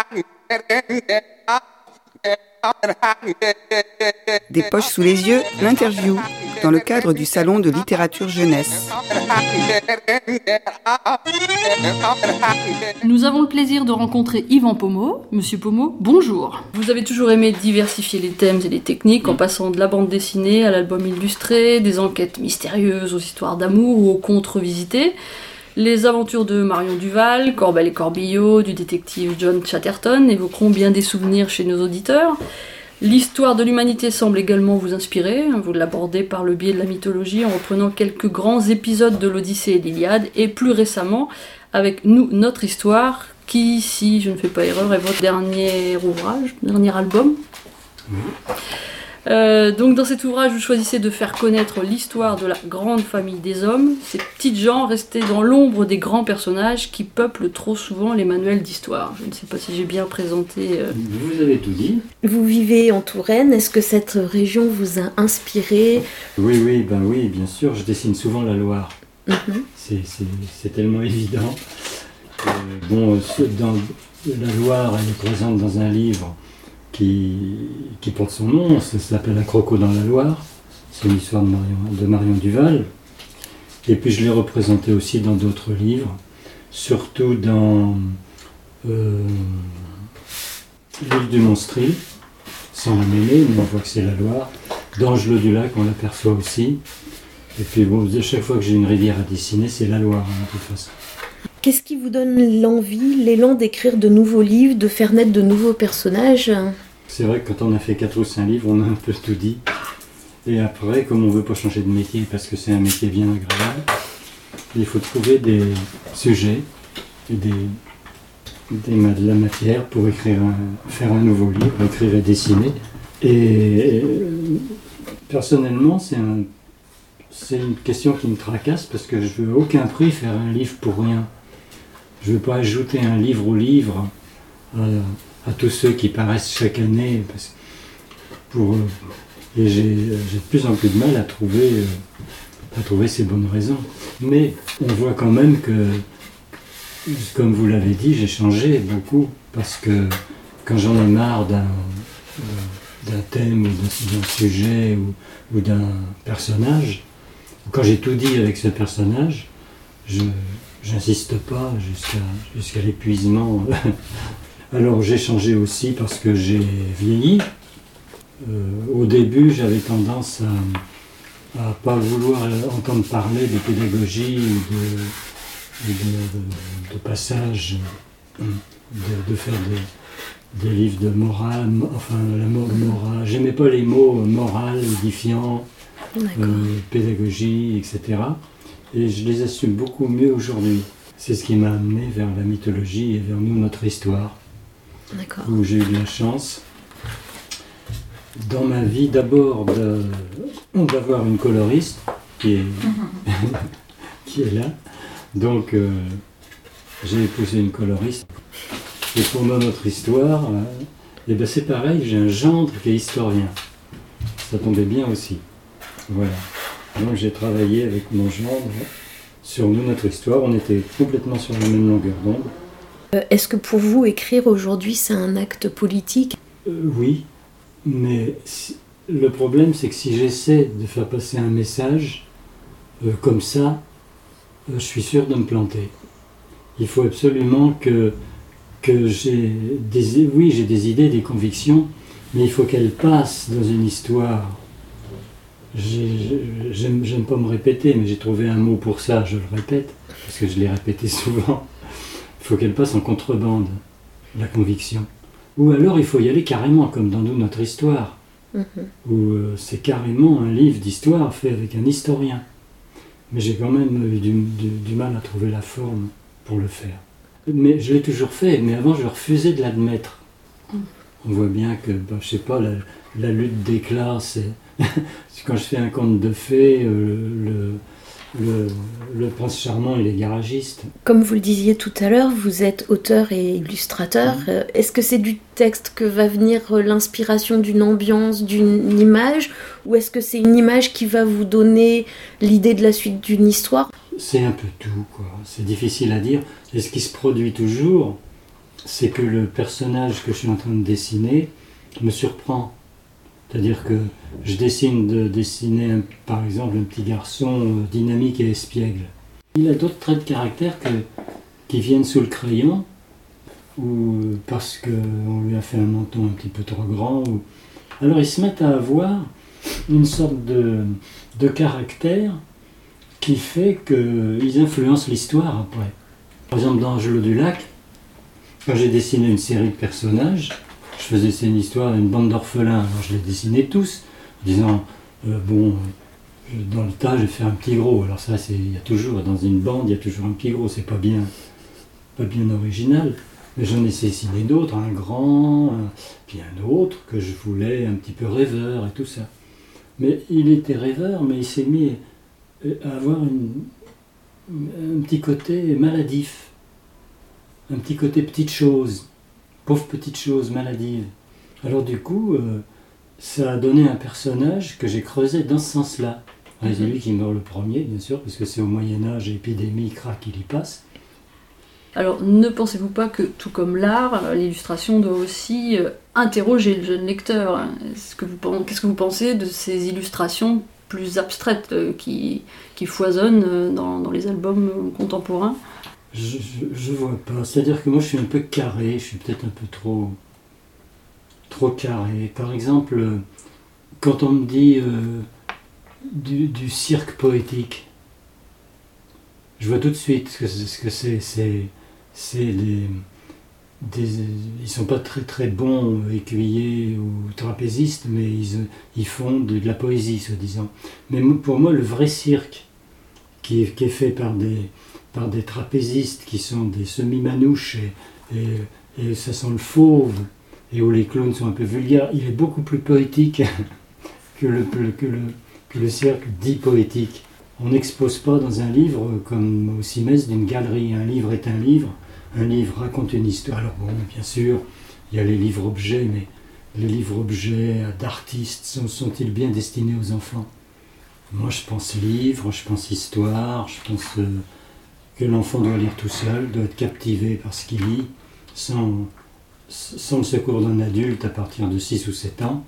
Des poches sous les yeux, l'interview, dans le cadre du Salon de littérature jeunesse. Nous avons le plaisir de rencontrer Yvan Pommeau. Monsieur Pommeau, bonjour. Vous avez toujours aimé diversifier les thèmes et les techniques en passant de la bande dessinée à l'album illustré, des enquêtes mystérieuses aux histoires d'amour ou aux contes revisités. Les aventures de Marion Duval, Corbel et Corbillo, du détective John Chatterton évoqueront bien des souvenirs chez nos auditeurs. L'histoire de l'humanité semble également vous inspirer. Vous l'abordez par le biais de la mythologie en reprenant quelques grands épisodes de l'Odyssée et l'Iliade, et plus récemment avec Nous, notre histoire, qui, si je ne fais pas erreur, est votre dernier ouvrage, dernier album. Donc dans cet ouvrage, vous choisissez de faire connaître l'histoire de la grande famille des hommes, ces petites gens restés dans l'ombre des grands personnages qui peuplent trop souvent les manuels d'histoire. Je ne sais pas si j'ai bien présenté... Vous avez tout dit. Vous vivez en Touraine, est-ce que cette région vous a inspiré ? Oui, bien sûr, je dessine souvent la Loire. C'est tellement évident. Dans la Loire, elle est présente dans un livre qui porte son nom, ça s'appelle Un croco dans la Loire, c'est une histoire de Marion Duval, et puis je l'ai représenté aussi dans d'autres livres, surtout dans l'île du Monstril, sans la mêler, mais on voit que c'est la Loire, d'Angelot du Lac, on l'aperçoit aussi, et puis bon, chaque fois que j'ai une rivière à dessiner, c'est la Loire, de toute façon. Qu'est-ce qui vous donne l'envie, l'élan d'écrire de nouveaux livres, de faire naître de nouveaux personnages ? C'est vrai que quand on a fait 4 ou 5 livres, on a un peu tout dit. Et après, comme on ne veut pas changer de métier, parce que c'est un métier bien agréable, il faut trouver des sujets et de la matière pour faire un nouveau livre, écrire et dessiner. Et personnellement, c'est une question qui me tracasse, parce que je ne veux à aucun prix faire un livre pour rien. Je ne veux pas ajouter un livre au livre à tous ceux qui paraissent chaque année. Et j'ai de plus en plus de mal à trouver ces bonnes raisons. Mais on voit quand même que, comme vous l'avez dit, j'ai changé beaucoup. Parce que quand j'en ai marre d'un thème ou d'un sujet ou d'un personnage, quand j'ai tout dit avec ce personnage, j'insiste pas jusqu'à l'épuisement. Alors j'ai changé aussi parce que j'ai vieilli. Au début, j'avais tendance à pas vouloir entendre parler de pédagogie ou de passage, de faire des livres de morale, enfin la morale. J'aimais pas les mots moral, édifiant, pédagogie, etc. Et je les assume beaucoup mieux aujourd'hui. C'est ce qui m'a amené vers la mythologie et vers Nous, notre histoire. D'accord. Où j'ai eu de la chance dans ma vie d'abord d'avoir une coloriste qui est là. Donc j'ai épousé une coloriste. Et pour notre histoire, c'est pareil, j'ai un gendre qui est historien. Ça tombait bien aussi. Voilà. Donc j'ai travaillé avec mon gendre sur Nous, notre histoire. On était complètement sur la même longueur d'onde. Est-ce que pour vous, écrire aujourd'hui, c'est un acte politique ? Oui, mais le problème, c'est que si j'essaie de faire passer un message comme ça, je suis sûr de me planter. Il faut absolument que j'ai des idées, des convictions, mais il faut qu'elles passent dans une histoire. J'aime pas me répéter, mais j'ai trouvé un mot pour ça, je le répète, parce que je l'ai répété souvent. Il faut qu'elle passe en contrebande, la conviction. Ou alors il faut y aller carrément, comme dans Nous, notre histoire, où c'est carrément un livre d'histoire fait avec un historien. Mais j'ai quand même eu du mal à trouver la forme pour le faire. Mais je l'ai toujours fait, mais avant je refusais de l'admettre. On voit bien que, je sais pas, la lutte des classes, quand je fais un conte de fées, le prince charmant et les garagistes. Comme vous le disiez tout à l'heure, vous êtes auteur et illustrateur. Est-ce que c'est du texte que va venir l'inspiration d'une ambiance, d'une image, ou est-ce que c'est une image qui va vous donner l'idée de la suite d'une histoire ? C'est un peu tout, quoi. C'est difficile à dire. Et ce qui se produit toujours, c'est que le personnage que je suis en train de dessiner me surprend. C'est-à-dire que je dessiner par exemple un petit garçon dynamique et espiègle. Il a d'autres traits de caractère qui viennent sous le crayon, ou parce qu'on lui a fait un menton un petit peu trop grand. Alors ils se mettent à avoir une sorte de caractère qui fait qu'ils influencent l'histoire après. Par exemple, dans Angelot du Lac, quand j'ai dessiné une série de personnages, je faisais une histoire d'une bande d'orphelins. Alors je les dessinais tous, en disant dans le tas, je vais faire un petit gros. Alors ça, il y a toujours, dans une bande, il y a toujours un petit gros. C'est pas bien original. Mais j'en ai dessiné d'autres, un grand, puis un autre que je voulais un petit peu rêveur et tout ça. Mais il était rêveur, mais il s'est mis à avoir un petit côté maladif, un petit côté petite chose, pauvre petite chose maladive. Alors du coup, ça a donné un personnage que j'ai creusé dans ce sens-là. C'est lui qui meurt le premier, bien sûr, parce que c'est au Moyen-Âge, épidémie, crack, il y passe. Alors, ne pensez-vous pas que, tout comme l'art, l'illustration doit aussi interroger le jeune lecteur? Qu'est-ce que vous pensez de ces illustrations plus abstraites qui foisonnent dans les albums contemporains? Je vois pas. C'est-à-dire que moi, je suis un peu carré, je suis peut-être un peu trop carré. Par exemple, quand on me dit du cirque poétique, je vois tout de suite ce que c'est. Ils sont pas très très bons écuyers ou trapézistes, mais ils font de la poésie, soi-disant. Mais pour moi, le vrai cirque, qui est fait par des trapézistes qui sont des semi-manouches et ça sent le fauve, et où les clowns sont un peu vulgaires, il est beaucoup plus poétique que le cirque dit poétique. On n'expose pas dans un livre comme au CIMES d'une galerie. Un livre est un livre raconte une histoire. Alors bon, bien sûr, il y a les livres-objets, mais les livres-objets d'artistes sont-ils bien destinés aux enfants? Moi je pense livre, je pense histoire, je pense que l'enfant doit lire tout seul, doit être captivé par ce qu'il lit, sans le secours d'un adulte à partir de 6 ou 7 ans.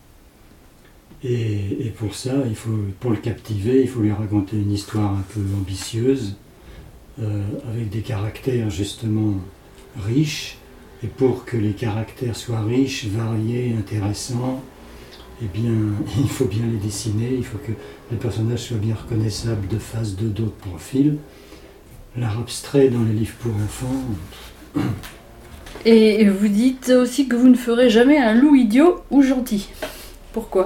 Et pour ça, pour le captiver, il faut lui raconter une histoire un peu ambitieuse, avec des caractères justement riches. Et pour que les caractères soient riches, variés, intéressants, eh bien, il faut bien les dessiner, il faut que les personnages soient bien reconnaissables de face, de dos, de profil. L'art abstrait dans les livres pour enfants... Et vous dites aussi que vous ne ferez jamais un loup idiot ou gentil. Pourquoi ?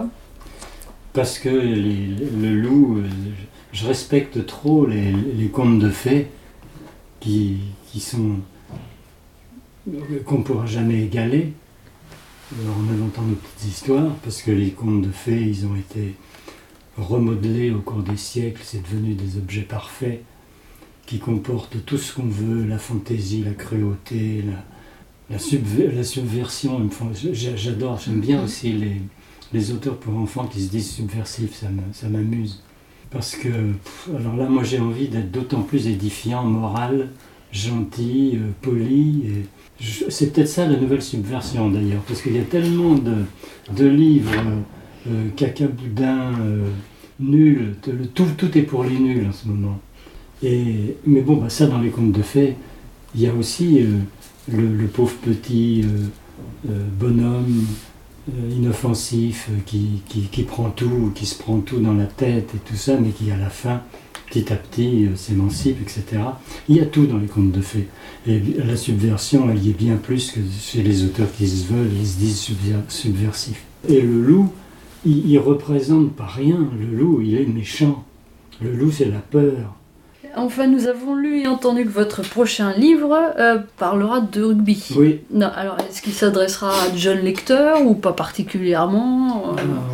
Parce que le loup, je respecte trop les contes de fées qui sont qu'on ne pourra jamais égaler en inventant nos petites histoires, parce que les contes de fées, ils ont été remodelés au cours des siècles, c'est devenu des objets parfaits qui comportent tout ce qu'on veut, la fantaisie, la cruauté, la subversion. J'adore, j'aime bien aussi les auteurs pour enfants qui se disent subversifs, ça m'amuse. Parce que, alors là, moi j'ai envie d'être d'autant plus édifiant, moral, gentil, poli. C'est peut-être ça la nouvelle subversion d'ailleurs, parce qu'il y a tellement de livres cacaboudins, nuls, tout est pour les nuls en ce moment. Mais bon, ça dans les contes de fées, il y a aussi le pauvre petit bonhomme inoffensif qui prend tout, qui se prend tout dans la tête et tout ça, mais qui à la fin, petit à petit, s'émancipe, etc. Il y a tout dans les contes de fées. Et la subversion, elle y est bien plus que chez les auteurs qui se veulent, ils se disent subversifs. Et le loup, il représente pas rien. Le loup, il est méchant. Le loup, c'est la peur. Enfin, nous avons lu et entendu que votre prochain livre parlera de rugby. Oui. Non, alors, est-ce qu'il s'adressera à de jeunes lecteurs ou pas particulièrement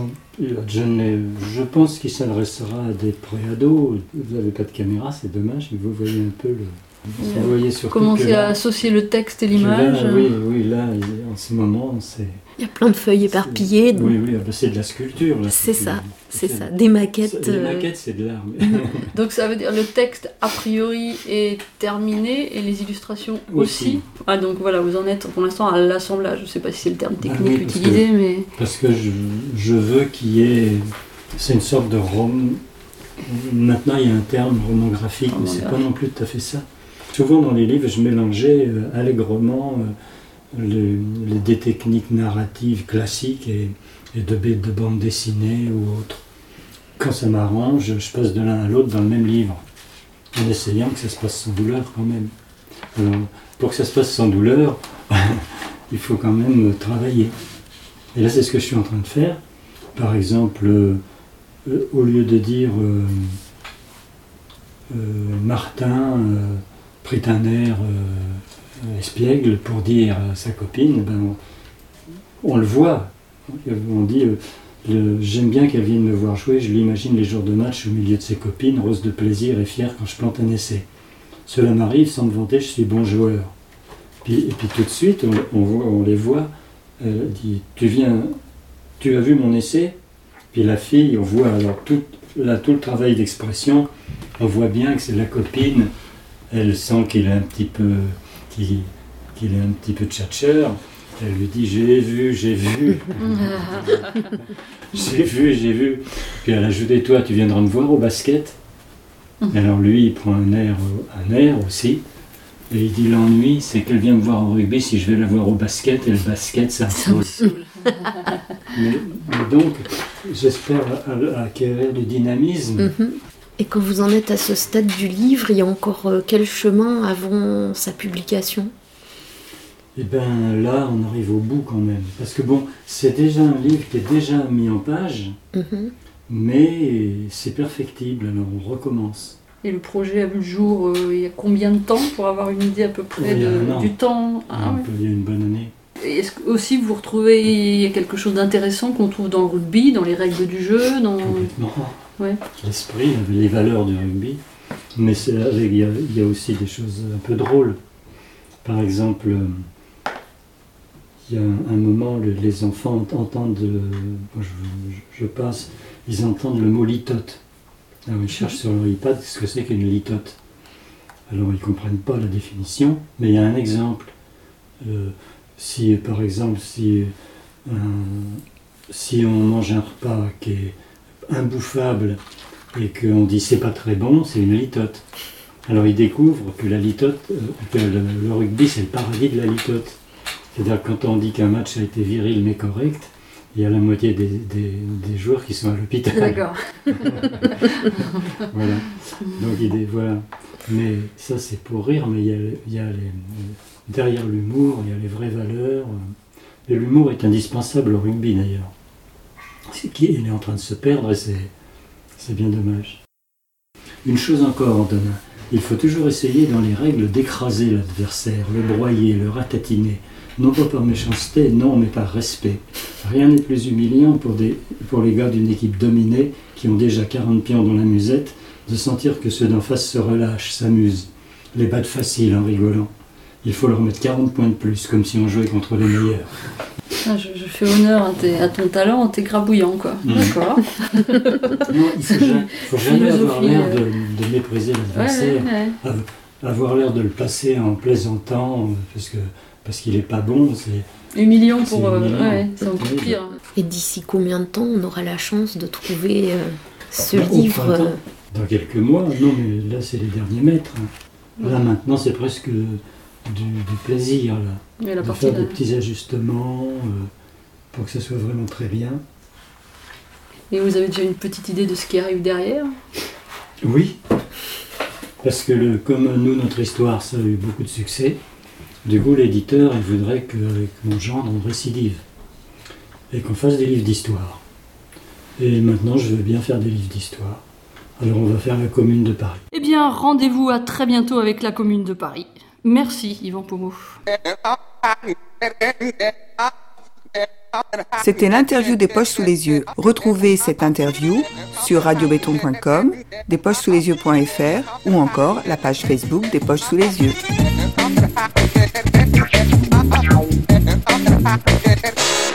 Je pense qu'il s'adressera à des pré-ados. Vous n'avez pas de caméra, c'est dommage, mais vous voyez un peu vous voyez surtout commencer à associer le texte et l'image. Oui, là, en ce moment, c'est... Il y a plein de feuilles éparpillées. Oui, c'est de la sculpture. Là, c'est ça. C'est ça, des maquettes. Des maquettes, c'est de l'art. Donc ça veut dire le texte a priori est terminé et les illustrations aussi. Ah donc voilà, vous en êtes pour l'instant à l'assemblage. Je ne sais pas si c'est le terme technique utilisé, mais... Parce que je veux qu'il y ait... C'est une sorte de roman... Maintenant il y a un terme roman graphique, mais c'est pas non plus tout à fait ça. Souvent dans les livres, je mélangeais allègrement des techniques narratives classiques et de bande dessinée ou autre. Quand ça m'arrange, je passe de l'un à l'autre dans le même livre, en essayant que ça se passe sans douleur quand même. Alors, pour que ça se passe sans douleur, il faut quand même travailler. Et là, c'est ce que je suis en train de faire. Par exemple, au lieu de dire Martin prit un air espiègle pour dire à sa copine, on le voit. On dit j'aime bien qu'elle vienne me voir jouer, je l'imagine les jours de match au milieu de ses copines, rose de plaisir et fière quand je plante un essai. Cela m'arrive sans me vanter, je suis bon joueur. Et puis tout de suite, on les voit, dit tu as vu mon essai? Puis la fille, on voit alors tout le travail d'expression, on voit bien que c'est la copine, elle sent qu'il est un petit peu tchatcheur. Elle lui dit j'ai vu. J'ai vu. Puis elle a ajouté toi, tu viendras me voir au basket. Et alors lui, il prend un air aussi. Et il dit l'ennui, c'est qu'elle vient me voir au rugby si je vais la voir au basket. Et le basket, ça me saoule. mais donc, j'espère acquérir du dynamisme. Et quand vous en êtes à ce stade du livre, il y a encore quel chemin avant sa publication ? Et bien là, on arrive au bout quand même. Parce que bon, c'est déjà un livre qui est déjà mis en page, mais c'est perfectible, alors on recommence. Et le projet a vu le jour il y a combien de temps pour avoir une idée à peu près du temps? Il y a une bonne année. Et est-ce que aussi vous retrouvez quelque chose d'intéressant qu'on trouve dans le rugby, dans les règles du jeu, Complètement. Ouais. L'esprit, les valeurs du rugby. Mais il y a aussi des choses un peu drôles. Par exemple, il y a un moment, les enfants entendent, je passe, ils entendent le mot litote. Alors ils cherchent sur leur iPad ce que c'est qu'une litote. Alors ils ne comprennent pas la définition, mais il y a un exemple. Par exemple, si on mange un repas qui est imbouffable et qu'on dit c'est pas très bon, c'est une litote. Alors ils découvrent que la litote, que le rugby c'est le paradis de la litote. C'est-à-dire que quand on dit qu'un match a été viril mais correct, il y a la moitié des joueurs qui sont à l'hôpital. D'accord. Voilà. Donc voilà. Mais ça c'est pour rire, mais il y a derrière l'humour, il y a les vraies valeurs. Et l'humour est indispensable au rugby d'ailleurs. Il est en train de se perdre et c'est bien dommage. Une chose encore, Antonin, il faut toujours essayer dans les règles d'écraser l'adversaire, le broyer, le ratatiner. Non pas par méchanceté, non, mais par respect. Rien n'est plus humiliant pour les gars d'une équipe dominée qui ont déjà 40 pions dans la musette, de sentir que ceux d'en face se relâchent, s'amusent, les battent facile en rigolant. Il faut leur mettre 40 points de plus, comme si on jouait contre les meilleurs. Ah, je fais honneur à ton talent, t'es grabouillant, quoi. D'accord. Non, il ne faut jamais avoir l'air de mépriser l'adversaire, avoir l'air de le passer en plaisantant, parce qu'il n'est pas bon, c'est... Humiliant pour... c'est encore pire. Et d'ici combien de temps on aura la chance de trouver ce livre Dans quelques mois, non mais là c'est les derniers mètres. Là maintenant c'est presque du plaisir, là. De faire des petits ajustements pour que ça soit vraiment très bien. Et vous avez déjà une petite idée de ce qui arrive derrière ? Oui, parce que comme nous, notre histoire, ça a eu beaucoup de succès. Du coup, l'éditeur, il voudrait qu'avec mon gendre, on récidive et qu'on fasse des livres d'histoire. Et maintenant, je veux bien faire des livres d'histoire. Alors, on va faire la Commune de Paris. Eh bien, rendez-vous à très bientôt avec la Commune de Paris. Merci, Yvan Pommeau. C'était l'interview des Poches sous les yeux. Retrouvez cette interview sur radiobéton.com, despochessoulesyeux.fr ou encore la page Facebook des Poches sous les yeux.